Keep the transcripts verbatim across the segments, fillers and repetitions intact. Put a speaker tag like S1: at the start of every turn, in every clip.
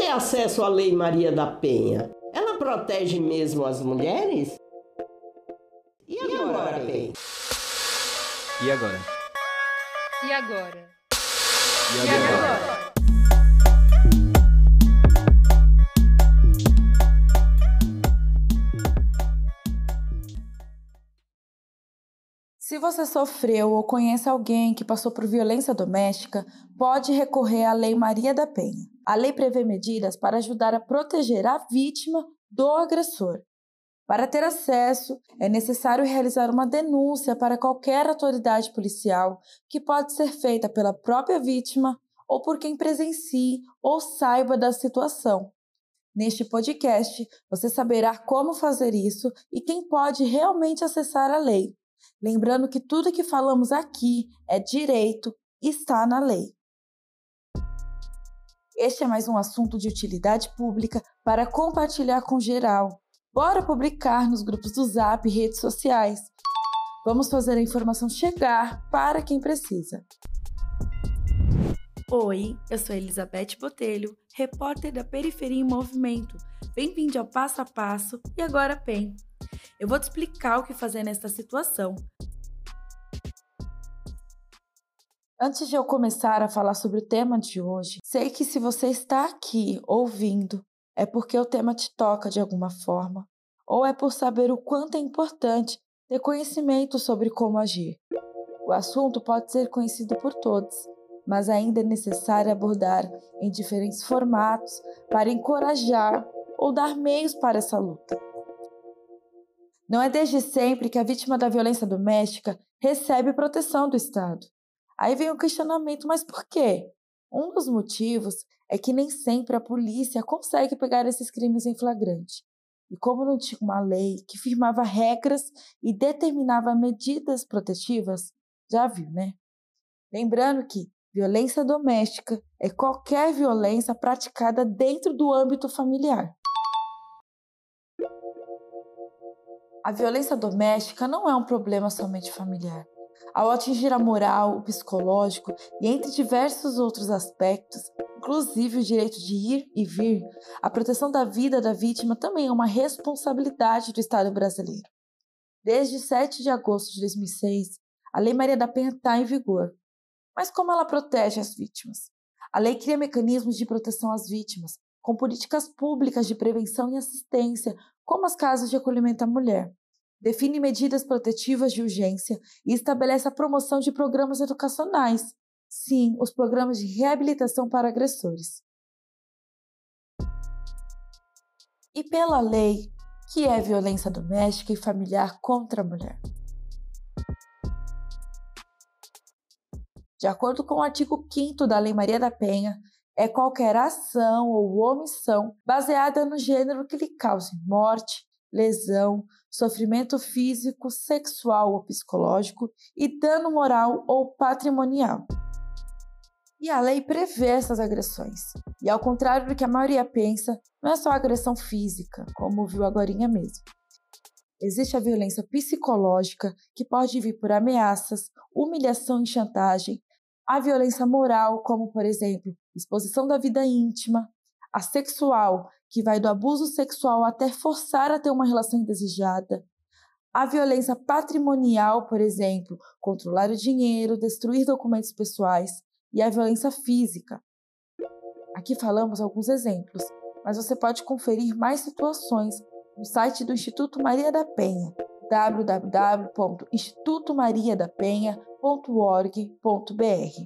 S1: acesso à Lei Maria da Penha? Ela protege mesmo as mulheres? E agora, Penha?
S2: E agora?
S3: E agora?
S2: E agora?
S4: Se você sofreu ou conhece alguém que passou por violência doméstica, pode recorrer à Lei Maria da Penha. A lei prevê medidas para ajudar a proteger a vítima do agressor. Para ter acesso, é necessário realizar uma denúncia para qualquer autoridade policial, que pode ser feita pela própria vítima ou por quem presencie ou saiba da situação. Neste podcast, você saberá como fazer isso e quem pode realmente acessar a lei. Lembrando que tudo que falamos aqui é direito e está na lei. Este é mais um assunto de utilidade pública para compartilhar com geral. Bora publicar nos grupos do Zap e redes sociais. Vamos fazer a informação chegar para quem precisa. Oi, eu sou Elizabeth Botelho, repórter da Periferia em Movimento. Bem-vindo ao Passo a Passo e agora P E M. Eu vou te explicar o que fazer nesta situação. Antes de eu começar a falar sobre o tema de hoje, sei que se você está aqui ouvindo, é porque o tema te toca de alguma forma, ou é por saber o quanto é importante ter conhecimento sobre como agir. O assunto pode ser conhecido por todos, mas ainda é necessário abordar em diferentes formatos para encorajar ou dar meios para essa luta. Não é desde sempre que a vítima da violência doméstica recebe proteção do Estado. Aí vem o questionamento, mas por quê? Um dos motivos é que nem sempre a polícia consegue pegar esses crimes em flagrante. E como não tinha uma lei que firmava regras e determinava medidas protetivas, já viu, né? Lembrando que violência doméstica é qualquer violência praticada dentro do âmbito familiar. A violência doméstica não é um problema somente familiar. Ao atingir a moral, o psicológico e entre diversos outros aspectos, inclusive o direito de ir e vir, a proteção da vida da vítima também é uma responsabilidade do Estado brasileiro. Desde sete de agosto de dois mil e seis, a Lei Maria da Penha está em vigor. Mas como ela protege as vítimas? A lei cria mecanismos de proteção às vítimas, com políticas públicas de prevenção e assistência, como as casas de acolhimento à mulher. Define medidas protetivas de urgência e estabelece a promoção de programas educacionais. Sim, os programas de reabilitação para agressores. E pela lei, que é violência doméstica e familiar contra a mulher. De acordo com o artigo quinto da Lei Maria da Penha, é qualquer ação ou omissão baseada no gênero que lhe cause morte, lesão, sofrimento físico, sexual ou psicológico e dano moral ou patrimonial. E a lei prevê essas agressões. E ao contrário do que a maioria pensa, não é só agressão física, como viu agorinha mesmo. Existe a violência psicológica, que pode vir por ameaças, humilhação e chantagem, a violência moral, como, por exemplo, exposição da vida íntima, a sexual, que vai do abuso sexual até forçar a ter uma relação indesejada, a violência patrimonial, por exemplo, controlar o dinheiro, destruir documentos pessoais, e a violência física. Aqui falamos alguns exemplos, mas você pode conferir mais situações no site do Instituto Maria da Penha, w w w ponto instituto maria da penha ponto org ponto b r.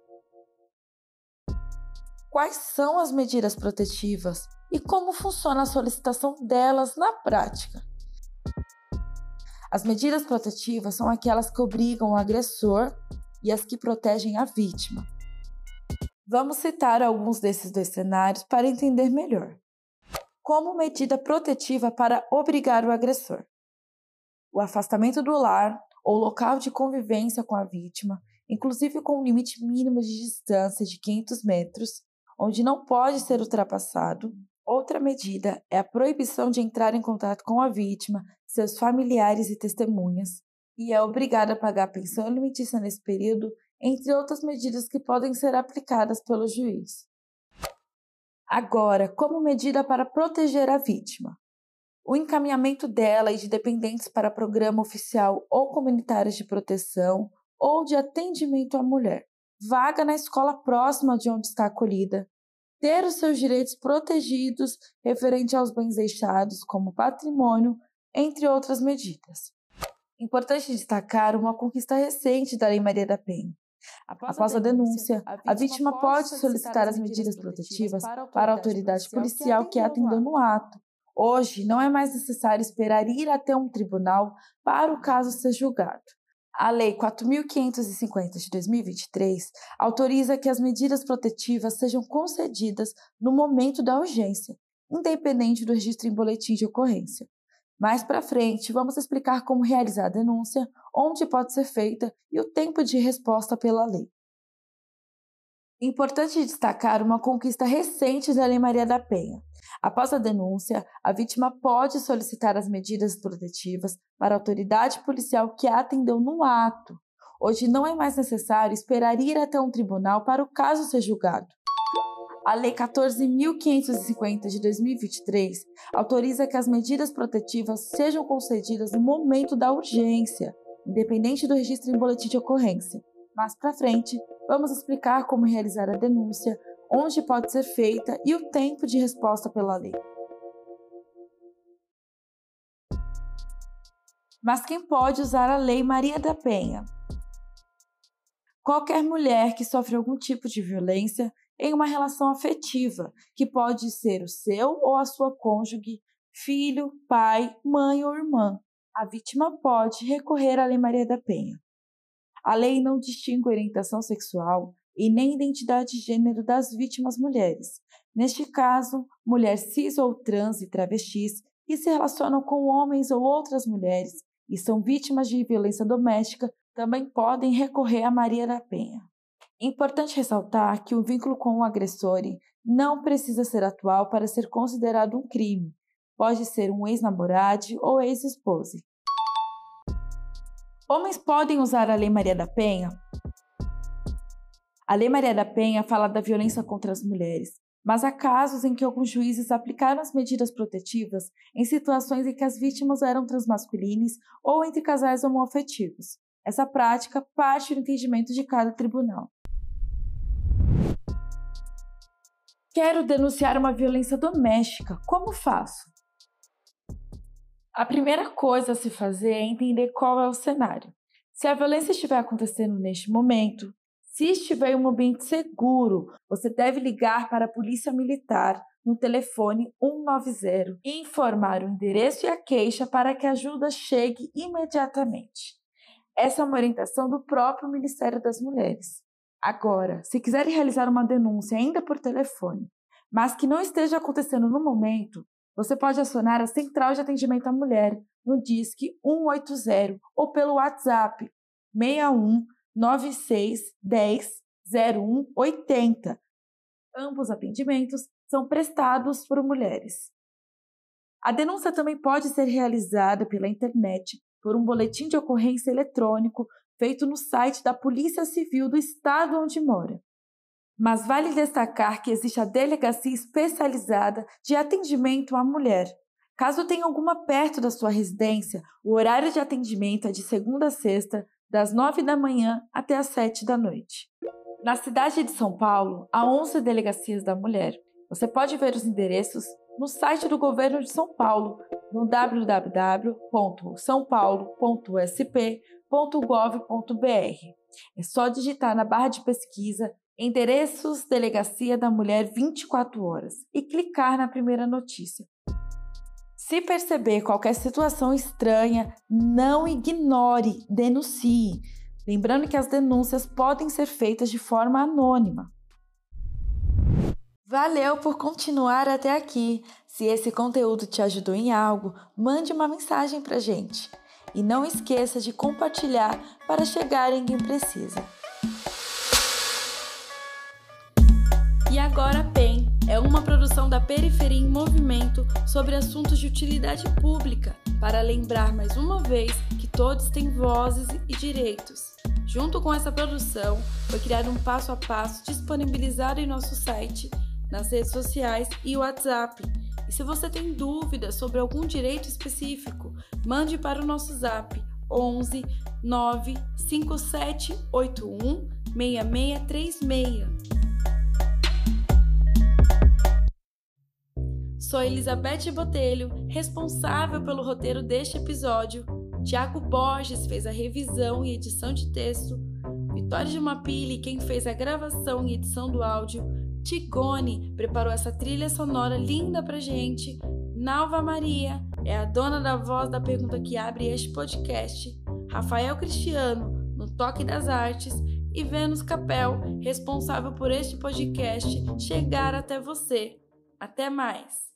S4: Quais são as medidas protetivas e como funciona a solicitação delas na prática? As medidas protetivas são aquelas que obrigam o agressor e as que protegem a vítima. Vamos citar alguns desses dois cenários para entender melhor. Como medida protetiva para obrigar o agressor: o afastamento do lar ou local de convivência com a vítima, inclusive com um limite mínimo de distância de quinhentos metros, onde não pode ser ultrapassado. Outra medida é a proibição de entrar em contato com a vítima, seus familiares e testemunhas, e é obrigada a pagar pensão alimentícia nesse período, entre outras medidas que podem ser aplicadas pelo juiz. Agora, como medida para proteger a vítima, o encaminhamento dela e de dependentes para programa oficial ou comunitários de proteção ou de atendimento à mulher, vaga na escola próxima de onde está acolhida, ter os seus direitos protegidos referente aos bens deixados como patrimônio, entre outras medidas. Importante destacar uma conquista recente da Lei Maria da Penha. Após, Após a denúncia, a vítima, a vítima pode solicitar as medidas protetivas para a autoridade policial que a atendeu no ato. Hoje, não é mais necessário esperar ir até um tribunal para o caso ser julgado. A Lei quatro mil quinhentos e cinquenta de dois mil e vinte e três autoriza que as medidas protetivas sejam concedidas no momento da urgência, independente do registro em boletim de ocorrência. Mais para frente, vamos explicar como realizar a denúncia, onde pode ser feita e o tempo de resposta pela lei. Importante destacar uma conquista recente da Lei Maria da Penha. Após a denúncia, a vítima pode solicitar as medidas protetivas para a autoridade policial que a atendeu no ato. Hoje não é mais necessário esperar ir até um tribunal para o caso ser julgado. A Lei quatorze mil quinhentos e cinquenta de dois mil e vinte e três autoriza que as medidas protetivas sejam concedidas no momento da urgência, independente do registro em boletim de ocorrência. Mais para frente, vamos explicar como realizar a denúncia, onde pode ser feita e o tempo de resposta pela lei. Mas quem pode usar a Lei Maria da Penha? Qualquer mulher que sofre algum tipo de violência em uma relação afetiva, que pode ser o seu ou a sua cônjuge, filho, pai, mãe ou irmã. A vítima pode recorrer à Lei Maria da Penha. A lei não distingue orientação sexual e nem identidade de gênero das vítimas mulheres. Neste caso, mulher cis ou trans e travestis que se relacionam com homens ou outras mulheres e são vítimas de violência doméstica também podem recorrer à Maria da Penha. Importante ressaltar que o vínculo com o agressor não precisa ser atual para ser considerado um crime. Pode ser um ex-namorado ou ex-esposa. Homens podem usar a Lei Maria da Penha? A Lei Maria da Penha fala da violência contra as mulheres, mas há casos em que alguns juízes aplicaram as medidas protetivas em situações em que as vítimas eram transmasculinas ou entre casais homoafetivos. Essa prática parte do entendimento de cada tribunal. Quero denunciar uma violência doméstica. Como faço? A primeira coisa a se fazer é entender qual é o cenário. Se a violência estiver acontecendo neste momento, se estiver em um ambiente seguro, você deve ligar para a Polícia Militar no telefone um nove zero e informar o endereço e a queixa para que a ajuda chegue imediatamente. Essa é uma orientação do próprio Ministério das Mulheres. Agora, se quiser realizar uma denúncia ainda por telefone, mas que não esteja acontecendo no momento, você pode acionar a Central de Atendimento à Mulher no Disque um oito zero ou pelo WhatsApp seis um nove seis um zero zero um oito zero. Ambos atendimentos são prestados por mulheres. A denúncia também pode ser realizada pela internet por um boletim de ocorrência eletrônico feito no site da Polícia Civil do estado onde mora. Mas vale destacar que existe a Delegacia Especializada de Atendimento à Mulher. Caso tenha alguma perto da sua residência, o horário de atendimento é de segunda a sexta, das nove da manhã até as sete da noite. Na cidade de São Paulo, há onze Delegacias da Mulher. Você pode ver os endereços no site do Governo de São Paulo, no w w w ponto são paulo ponto s p ponto gov ponto b r. É só digitar na barra de pesquisa Endereços Delegacia da Mulher vinte e quatro horas e clicar na primeira notícia. Se perceber qualquer situação estranha, não ignore, denuncie. Lembrando que as denúncias podem ser feitas de forma anônima. Valeu por continuar até aqui. Se esse conteúdo te ajudou em algo, mande uma mensagem pra gente. E não esqueça de compartilhar para chegar em quem precisa. E Agora P E M é uma produção da Periferia em Movimento sobre assuntos de utilidade pública, para lembrar mais uma vez que todos têm vozes e direitos. Junto com essa produção, foi criado um passo a passo disponibilizado em nosso site nas redes sociais e WhatsApp. E se você tem dúvidas sobre algum direito específico, mande para o nosso zap onze nove cinco sete oito um seis seis três seis. Sou Elizabeth Botelho, responsável pelo roteiro deste episódio. Tiago Borges fez a revisão e edição de texto. Vitória de Mapili, quem fez a gravação e edição do áudio. Tigone preparou essa trilha sonora linda pra gente. Nalva Maria é a dona da voz da pergunta que abre este podcast. Rafael Cristiano, no toque das artes. E Vênus Capel, responsável por este podcast chegar até você. Até mais!